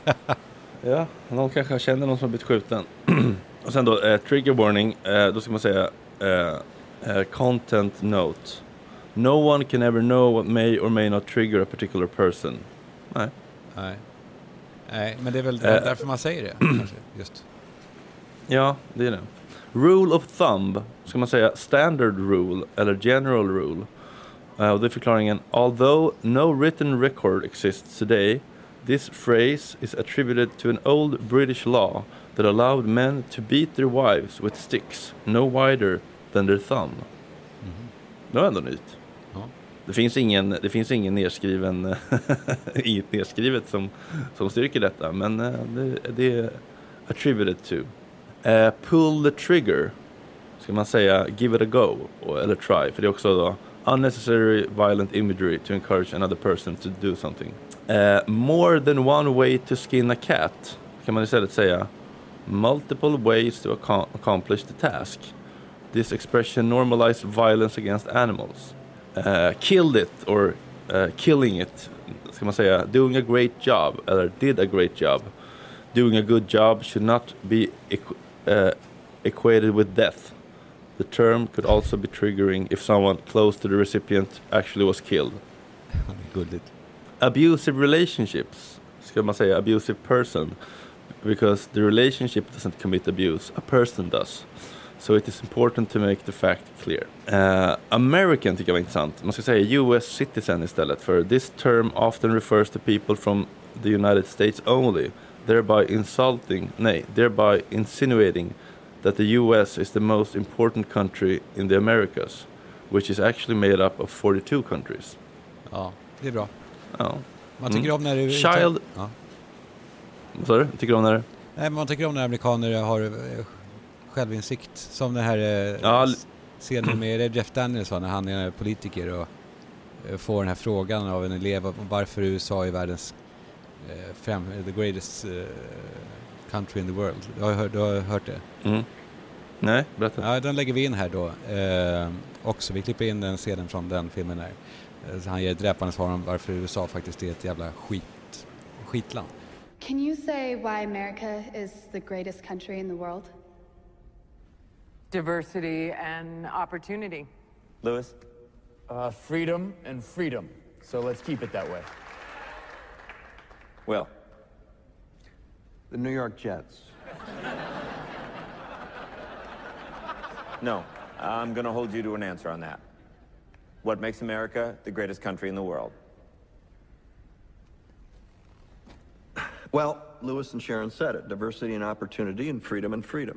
Speaker 3: Ja, någon kanske känner någon som har blivit skjuten. Och sen då, eh, trigger warning. Eh, då ska man säga eh, eh, content note. No one can ever know what may or may not trigger a particular person. Nej.
Speaker 4: Nej. Nej, men det är väl äh, därför man säger det. Kanske, just.
Speaker 3: Ja, det är det. Rule of thumb, ska man säga standard rule eller general rule. Uh, och det är förklaringen. Although no written record exists today, this phrase is attributed to an old British law that allowed men to beat their wives with sticks no wider than their thumb. Mm-hmm. Det var ändå nytt. Ja. Det finns ingen, det finns ingen nedskriven inget nedskrivet som, som styrker detta, men uh, det, det är attributed to. Uh, pull the trigger, ska man säga give it a go eller try, för det är också då unnecessary violent imagery to encourage another person to do something. Uh, more than one way to skin a cat, kan man istället säga multiple ways to ac- accomplish the task. This expression normalizes violence against animals. Uh, killed it or uh, killing it, ska man säga doing a great job eller did a great job. Doing a good job should not be equ- uh, equated with death. The term could also be triggering if someone close to the recipient actually was killed.
Speaker 4: Good.
Speaker 3: Abusive relationships, ska man säga abusive person, because the relationship doesn't commit abuse, a person does. So it is important to make the fact clear. Uh, American tycker jag var intressant. Man ska säga U S citizen istället. För this term often refers to people from the United States only, thereby insulting, nej, thereby insinuating that the U S is the most important country in the Americas, which is actually made up of forty-two countries.
Speaker 4: Ja, det är bra.
Speaker 3: Ja.
Speaker 4: Man tycker mm. om när det...
Speaker 3: Child...
Speaker 4: Ja.
Speaker 3: Vad sa du? Tycker om när det...
Speaker 4: Nej, man tycker om när amerikaner har eh, självinsikt. Som den här eh,
Speaker 3: ja.
Speaker 4: scenen med Jeff Danielson när han är politiker och eh, får den här frågan av en elev om varför U S A är världens eh, fem, the greatest eh, country in the world. Du har, du har hört det?
Speaker 3: Mm. Nej, berätta.
Speaker 4: Ja, den lägger vi in här då. Eh, också, vi klipper in den scenen från den filmen här. Eh, han ger ett dräpande svar om varför U S A faktiskt är ett jävla skit, skitland.
Speaker 8: Can you say why America is the greatest country in the world?
Speaker 9: Diversity and opportunity.
Speaker 10: Lewis?
Speaker 11: Uh, freedom and freedom. So let's keep it that way.
Speaker 10: Will?
Speaker 12: The New York Jets.
Speaker 10: No, I'm going to hold you to an answer on that. What makes America the greatest country in the world?
Speaker 12: Well, Lewis and Sharon said it. Diversity and opportunity and freedom and freedom.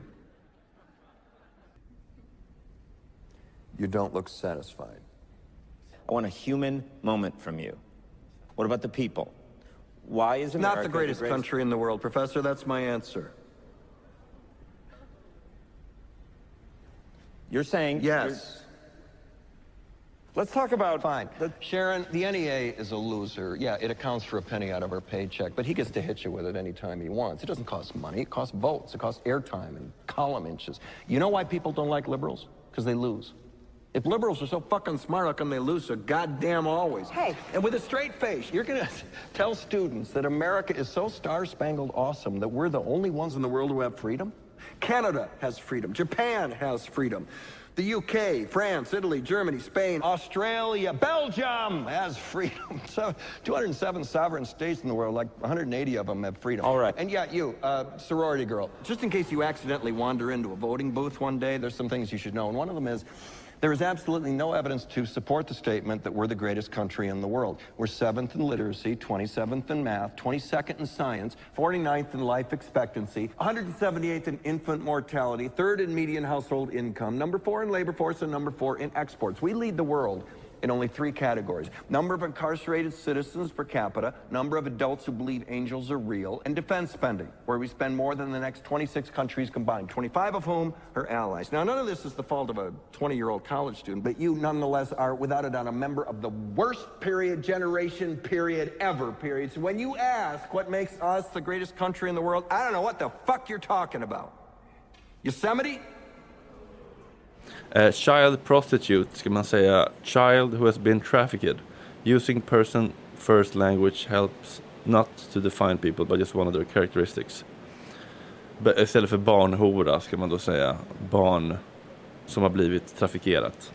Speaker 12: You don't look satisfied.
Speaker 10: I want a human moment from you. What about the people? Why is America
Speaker 12: not the greatest, the greatest country in the world, Professor? That's my answer.
Speaker 10: You're saying...
Speaker 12: Yes.
Speaker 10: You're... Let's talk about...
Speaker 12: Fine. The... Sharon, the N E A is a loser. Yeah, it accounts for a penny out of our paycheck, but he gets to hit you with it anytime he wants. It doesn't cost money. It costs votes. It costs airtime and column inches. You know why people don't like liberals? Because they lose. If liberals are so fucking smart, how come they lose so goddamn always?
Speaker 8: Hey.
Speaker 12: And with a straight face, you're going to tell students that America is so star-spangled awesome that we're the only ones in the world who have freedom? Canada has freedom. Japan has freedom. The U K, France, Italy, Germany, Spain, Australia, Belgium has freedom. So two hundred seven sovereign states in the world, like one hundred eighty of them have freedom.
Speaker 10: All right.
Speaker 12: And yeah, you, uh, sorority girl, just in case you accidentally wander into a voting booth one day, there's some things you should know. And one of them is, there is absolutely no evidence to support the statement that we're the greatest country in the world. We're seventh in literacy, twenty-seventh in math, twenty-second in science, forty-ninth in life expectancy, one hundred seventy-eighth in infant mortality, third in median household income, number four in labor force, and number four in exports. We lead the world in only three categories: number of incarcerated citizens per capita, number of adults who believe angels are real, and defense spending, where we spend more than the next twenty-six countries combined, twenty-five of whom are allies. Now, none of this is the fault of a twenty-year-old college student, but you nonetheless are, without a doubt, a member of the worst period, generation, period, ever, period. So when you ask what makes us the greatest country in the world, I don't know what the fuck you're talking about. Yosemite?
Speaker 3: Uh, child prostitute, ska man säga. Child who has been trafficked. Using person first language helps not to define people but just one of their characteristics. Be- istället för barnhora ska man då säga barn som har blivit trafikerat.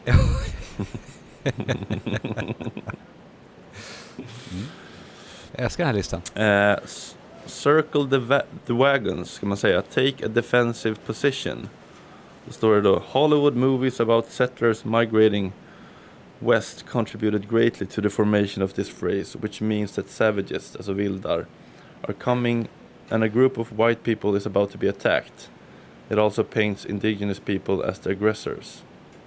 Speaker 4: mm. Jag älskar den här listan.
Speaker 3: Uh, s- circle the, va- the wagons, ska man säga. Take a defensive position. Det står det då: Hollywood movies about settlers migrating west contributed greatly to the formation of this phrase, which means that savages, alltså vildar, are coming and a group of white people is about to be attacked. It also paints indigenous people as the aggressors.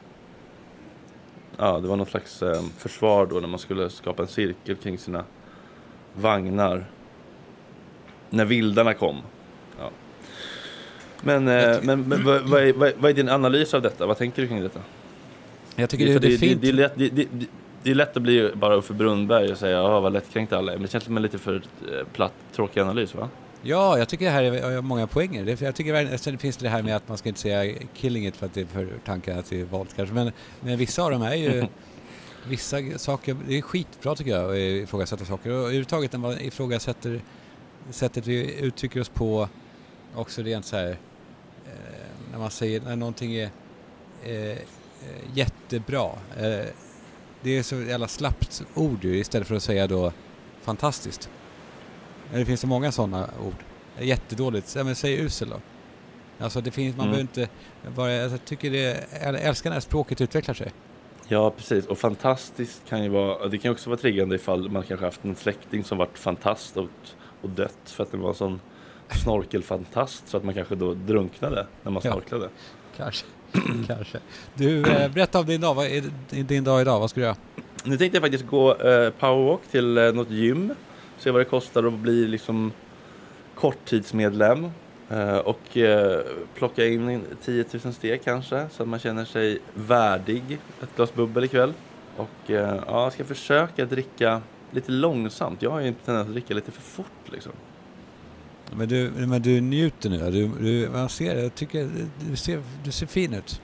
Speaker 3: Ja, det var någon slags um, försvar då när man skulle skapa en cirkel kring sina vagnar när vildarna kom. Ja. Men, eh, men, men vad, vad, är, vad är din analys av detta? Vad tänker du kring detta?
Speaker 4: Jag tycker det, det, det är fint.
Speaker 3: Det, det, är lätt, det, det, det är lätt att bli bara Uffe Brunnberg och säga ja, vad lättkränkt alla är. Men det känns som en lite för platt, tråkig analys, va?
Speaker 4: Ja, jag tycker det här är många poänger. Det, jag tycker sen finns det här med att man ska inte säga killing it för att det är för tanken att det är våld kanske. Men, men vissa av dem är ju vissa saker, det är skitbra tycker jag att ifrågasätta saker. Och överhuvudtaget när man ifrågasätter sättet vi uttrycker oss på också rent så här eh, när man säger när någonting är eh, jättebra. Eh, det är så jävla slappt ord ju, istället för att säga då fantastiskt. Det finns så många sådana ord. Jättedåligt. Ja, men säg usel då. Alltså det finns, man
Speaker 3: Mm.
Speaker 4: behöver inte bara, jag tycker det, jag älskar när språket utvecklar sig.
Speaker 3: Ja, precis. Och fantastiskt kan ju vara, det kan också vara triggande ifall man kanske haft en släkting som varit fantast och, och dött för att det var en sån snorkelfantast så att man kanske då drunknade när man snorklade.
Speaker 4: Ja, kanske, kanske. Du, eh, berätta om din dag. Vad är din dag idag? Vad ska du göra?
Speaker 3: Nu tänkte jag faktiskt gå eh, powerwalk till eh, något gym. Se vad det kostar att bli liksom korttidsmedlem. Eh, och eh, plocka in tio tusen steg kanske. Så att man känner sig värdig. Ett glas bubbel ikväll. Och eh, ja, jag ska försöka dricka lite långsamt. Jag har ju en tendens att dricka lite för fort liksom.
Speaker 4: Men du, men du njuter nu. Du, du, man ser, jag tycker du ser, du ser fin ut.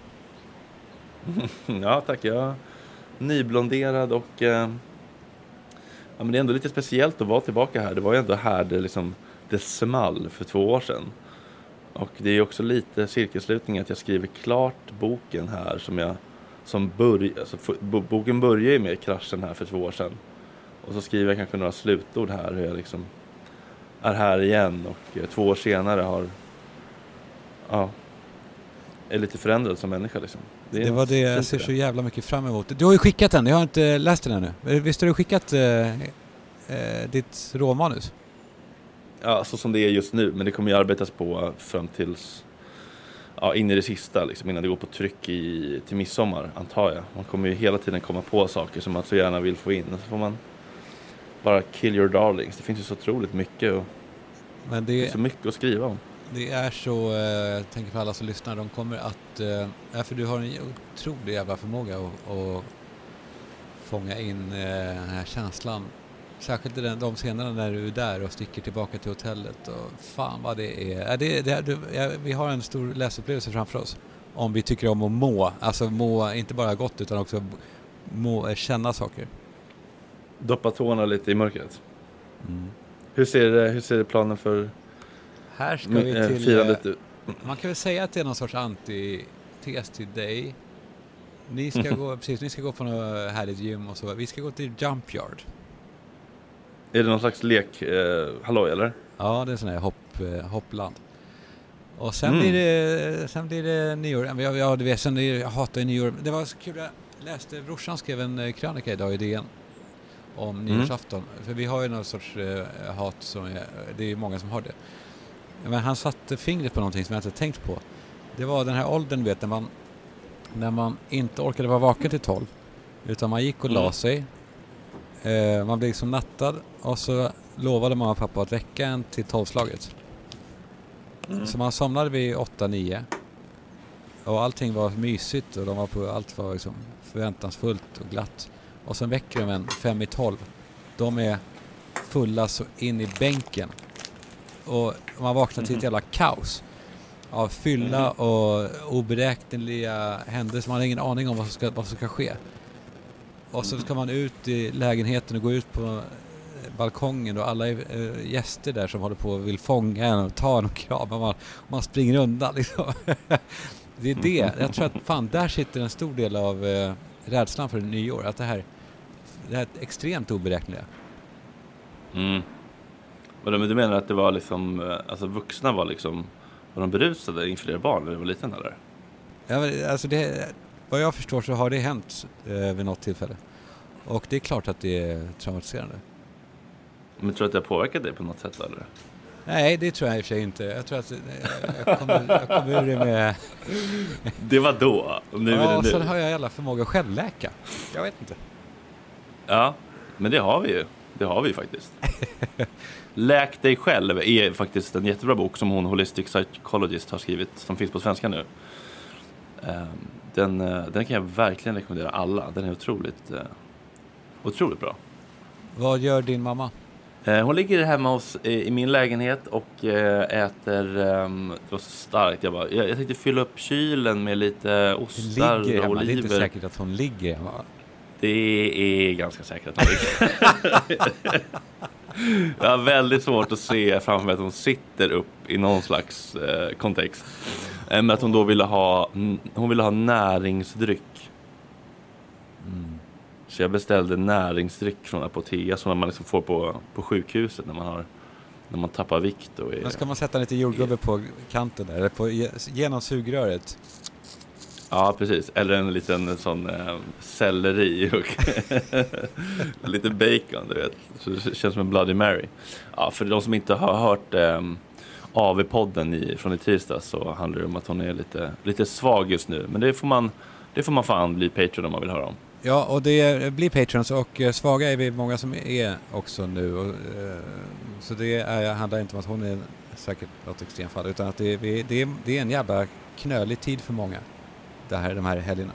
Speaker 3: Ja, tack. Jag är nyblonderad och eh, ja, men det är ändå lite speciellt att vara tillbaka här. Det var ju ändå här det, liksom, det small för två år sedan. Och det är också lite cirkelslutning att jag skriver klart boken här som jag som börj, alltså, boken börjar ju med kraschen här för två år sedan. Och så skriver jag kanske några slutord här hur jag liksom är här igen och eh, två år senare har ja, är lite förändrad som människa liksom.
Speaker 4: Det, det var det jag ser så jävla mycket fram emot. Du har ju skickat den, jag har inte läst den ännu. Visst har du skickat eh, eh, ditt råmanus?
Speaker 3: Ja, så som det är just nu. Men det kommer ju arbetas på fram tills ja, in i det sista liksom, innan det går på tryck i, till midsommar, antar jag. Man kommer ju hela tiden komma på saker som man så gärna vill få in. Och så får man bara kill your darlings. Det finns ju så otroligt mycket och
Speaker 4: men det,
Speaker 3: det är så mycket att skriva om.
Speaker 4: Det är så, jag eh, tänker på alla som lyssnar, de kommer att, eh, för du har en otrolig jävla förmåga att, att fånga in eh, den här känslan. Särskilt i den, de scenerna när du är där och sticker tillbaka till hotellet och fan vad det är. Det, det, det, ja, vi har en stor läsupplevelse framför oss. Om vi tycker om att må, alltså må inte bara gott utan också må, känna saker.
Speaker 3: Doppa tårna lite i mörkret.
Speaker 4: Mm.
Speaker 3: Hur ser, hur ser planen för
Speaker 4: här ska vi till,
Speaker 3: firandet ut?
Speaker 4: Man kan väl säga att det är någon sorts anti-tes till dig. Ni ska gå, precis, ni ska gå på något härligt gym och så. Vi ska gå till Jumpyard.
Speaker 3: Är det någon slags lek eh, halloj eller?
Speaker 4: Ja, det är sån här hopp, eh, hoppland. Och sen
Speaker 3: Mm.
Speaker 4: blir det sen blir det nyår. Ja, ja du vet, sen det, jag hatar nyår. Det var så kul, jag läste, brorsan skrev en krönika idag i D N om nyårsafton. Mm. För vi har ju någon sorts eh, hat som är, det är många som har det. Men han satte fingret på någonting som jag inte tänkt på. Det var den här åldern, vet, när man, när man inte orkade vara vaken till tolv. Utan man gick och la sig. Eh, man blev liksom nattad. Och så lovade mamma och pappa att väcka en till tolvslaget. Mm. Så man somnade vid åtta nio. Och allting var mysigt. Och de var på, allt var liksom förväntansfullt och glatt. Och sen väcker de en fem i tolv. De är fulla så in i bänken. Och man vaknar till ett jävla kaos av fylla och oberäkneliga händelser. Man har ingen aning om vad som ska, vad som ska ske. Och så ska man ut i lägenheten och gå ut på balkongen och alla är äh, gäster där som håller på och vill fånga en och ta en och krama. Man, man springer undan liksom. Det är det. Jag tror att fan, där sitter en stor del av äh, rädslan för nyår. Att det här, det här är extremt oberäkneliga.
Speaker 3: Mm. Men du menar att det var liksom, alltså vuxna var liksom, var de berusade inför era barn när det var liten eller?
Speaker 4: Ja, men, alltså det, vad jag förstår så har det hänt eh, vid något tillfälle. Och det är klart att det är traumatiserande.
Speaker 3: Men tror du att det har påverkat dig på något sätt eller?
Speaker 4: Nej, det tror jag i och för sig inte. Jag tror att jag kommer, jag kommer ur det med...
Speaker 3: Det var då, nu
Speaker 4: ja,
Speaker 3: är det
Speaker 4: och
Speaker 3: nu.
Speaker 4: sen har jag alla förmåga att självläka. Jag vet inte.
Speaker 3: Ja, men det har vi ju. Det har vi ju faktiskt. Läk dig själv är faktiskt en jättebra bok som hon Holistic Psychologist har skrivit, som finns på svenska nu. Den, den kan jag verkligen rekommendera alla. Den är otroligt, otroligt bra.
Speaker 4: Vad gör din mamma?
Speaker 3: Hon ligger hemma hos, i min lägenhet och äter, det var så starkt, jag bara, jag, jag tänkte fylla upp kylen med lite ostar
Speaker 4: ligger
Speaker 3: och
Speaker 4: hemma.
Speaker 3: oliver.
Speaker 4: Det är inte säkert att hon ligger hemma.
Speaker 3: Det är ganska säkert att hon ligger. Jag har väldigt svårt att se framför mig att hon sitter upp i någon slags eh, kontext. Men att hon då ville ha, hon ville ha näringsdryck.
Speaker 4: Mm.
Speaker 3: Så jag beställde näringsdryck från Apotea som man liksom får på, på sjukhuset när man har när man tappar vikt. Och är,
Speaker 4: Men ska man sätta lite jordgubbe är... på kanten där, eller på, genom sugröret?
Speaker 3: Ja, precis. Eller en liten sån eh, selleri och lite bacon, du vet. Så det känns som en Bloody Mary. Ja, för de som inte har hört eh, A V-podden i, från i tisdag, så handlar det om att hon är lite, lite svag just nu. Men det får man, det får man fan bli Patreon om man vill höra om.
Speaker 4: Ja, och det blir Patrons, och eh, svaga är vi många som är också nu. Och, eh, så det är, handlar inte om att hon är säkert något extremfall, utan att det, det, det, det är en jävla knölig tid för många. Det här, de här helgerna.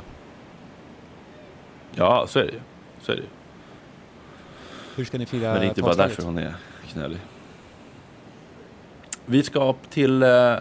Speaker 3: Ja, så är det ju. Så är det ju.
Speaker 4: Hur ska ni fira?
Speaker 3: Men det är inte bara därför hon är knölig. Vi ska upp till eh,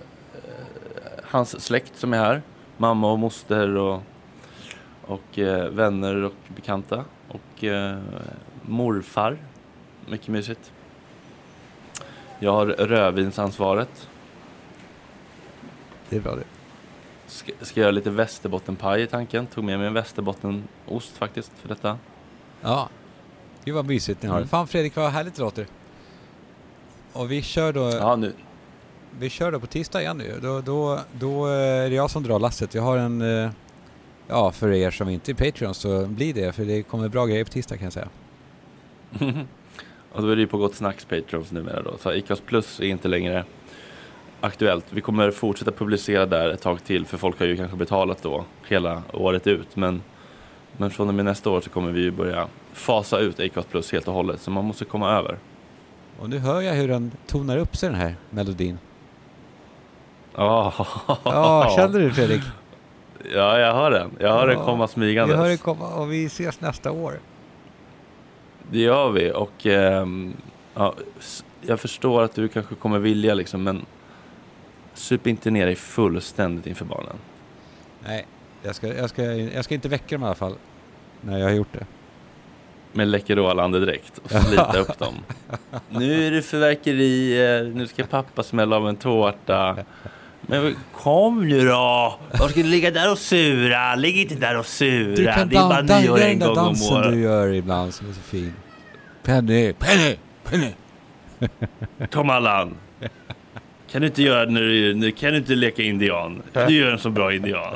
Speaker 3: hans släkt som är här. Mamma och moster och, och eh, vänner och bekanta. Och eh, morfar. Mycket mysigt. Jag har rödvinsansvaret.
Speaker 4: Det är bra det.
Speaker 3: Ska, ska göra lite västerbottenpaj i tanken. Tog med mig en västerbottenost faktiskt för detta.
Speaker 4: Ja, det var mysigt ni har. Mm. Fan Fredrik, vad härligt det låter. Och vi kör då...
Speaker 3: Ja, nu.
Speaker 4: Vi kör då på tisdag igen nu. Då, då, då är det jag som drar lasset. Jag har en... Ja, för er som inte är Patreon så blir det. För det kommer bra grejer på tisdag kan jag säga.
Speaker 3: Och då är det ju på Gott Snacks Patreons numera då. Så Icos Plus är inte längre aktuellt. Vi kommer fortsätta publicera där ett tag till, för folk har ju kanske betalat då hela året ut, men, men från och med nästa år så kommer vi ju börja fasa ut Acast Plus helt och hållet, så man måste komma över.
Speaker 4: Och nu hör jag hur den tonar upp sig, den här melodin.
Speaker 3: Ja,
Speaker 4: oh. oh, kände du Fredrik?
Speaker 3: Ja, jag hör den. Jag hör oh. den komma smygandes.
Speaker 4: Jag hör den komma, och vi ses nästa år.
Speaker 3: Det gör vi, och eh, ja, jag förstår att du kanske kommer vilja liksom, men sup inte ner dig fullständigt inför barnen.
Speaker 4: Nej, jag ska, jag ska, jag ska inte väcka dem i alla fall när jag har gjort det.
Speaker 3: Med Läkerol andedräkt och slita upp dem. Nu är det förverkerier, nu ska pappa smälla av en tårta. Men kom nu då! Var ska du ligga där och sura? Ligg inte där och sura.
Speaker 4: Du kan
Speaker 3: det är bara
Speaker 4: dan-
Speaker 3: nyår en gång om
Speaker 4: dansen
Speaker 3: året.
Speaker 4: Du gör ibland som är så fin. Penny, Penny, Penny.
Speaker 3: Tom Allan. Kan du inte göra när du, nu kan du inte leka indian. Du gör en så bra indian.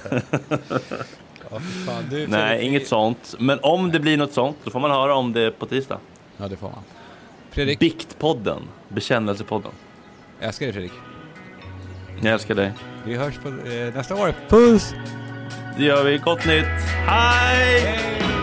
Speaker 4: Ja, fan, du,
Speaker 3: nej, inget sånt. Men om det blir något sånt, då får man höra om det på tisdag.
Speaker 4: Ja, det får man. Fredrik.
Speaker 3: Biktpodden, bekännelsepodden.
Speaker 4: Jag älskar dig, Fredrik.
Speaker 3: Jag älskar dig.
Speaker 4: Vi hörs på eh, nästa år. Puss!
Speaker 3: Det gör vi. Gott nytt. Hej! Hej!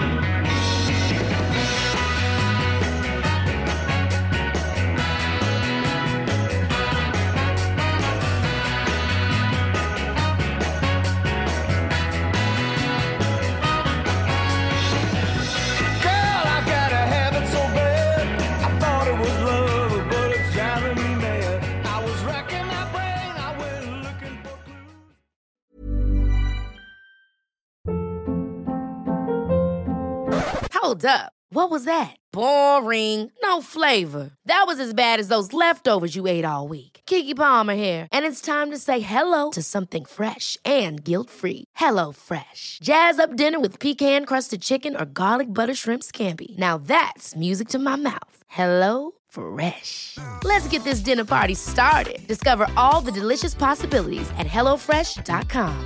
Speaker 2: Hold up. What was that? Boring. No flavor. That was as bad as those leftovers you ate all week. Keke Palmer here, and it's time to say hello to something fresh and guilt-free. Hello Fresh. Jazz up dinner with pecan-crusted chicken or garlic butter shrimp scampi. Now that's music to my mouth. Hello Fresh. Let's get this dinner party started. Discover all the delicious possibilities at hello fresh dot com.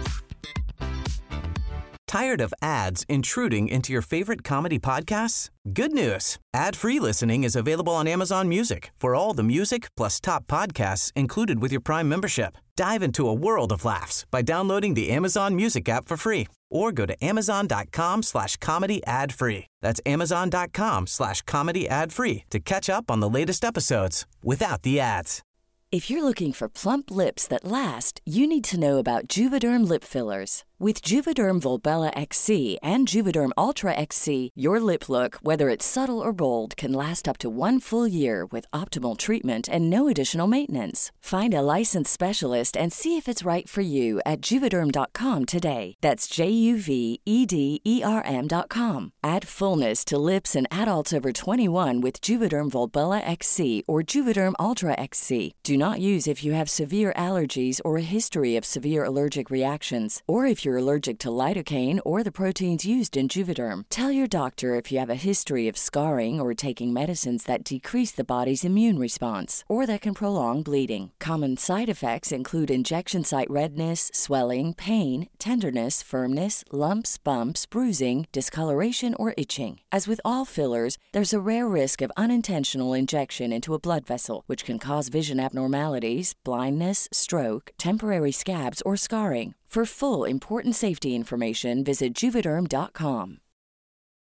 Speaker 7: Tired of ads intruding into your favorite comedy podcasts? Good news. Ad-free listening is available on Amazon Music for all the music plus top podcasts included with your Prime membership. Dive into a world of laughs by downloading the Amazon Music app for free or go to amazon.com slash comedy ad free. That's amazon.com slash comedy ad free to catch up on the latest episodes without the ads.
Speaker 13: If you're looking for plump lips that last, you need to know about Juvederm lip fillers. With Juvederm Volbella X C and Juvederm Ultra X C, your lip look, whether it's subtle or bold, can last up to one full year with optimal treatment and no additional maintenance. Find a licensed specialist and see if it's right for you at juvederm dot com today. That's J U V E D E R M dot com. Add fullness to lips in adults over twenty-one with Juvederm Volbella X C or Juvederm Ultra X C. Do not use if you have severe allergies or a history of severe allergic reactions, or if you're you're allergic to lidocaine or the proteins used in Juvederm. Tell your doctor if you have a history of scarring or taking medicines that decrease the body's immune response or that can prolong bleeding. Common side effects include injection site redness, swelling, pain, tenderness, firmness, lumps, bumps, bruising, discoloration, or itching. As with all fillers, there's a rare risk of unintentional injection into a blood vessel, which can cause vision abnormalities, blindness, stroke, temporary scabs, or scarring. For full, important safety information, visit Juvederm dot com.